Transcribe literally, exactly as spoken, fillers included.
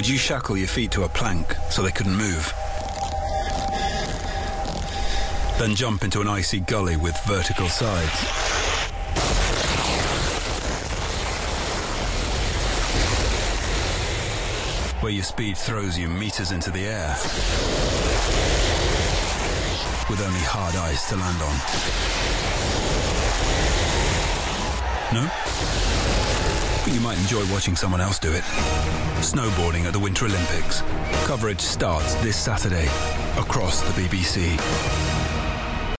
Would you shackle your feet to a plank so they couldn't move? Then jump into an icy gully with vertical sides? Where your speed throws you meters into the air, with only hard ice to land on? No? But you might enjoy watching someone else do it. Snowboarding at the Winter Olympics. Coverage starts this Saturday across the B B C.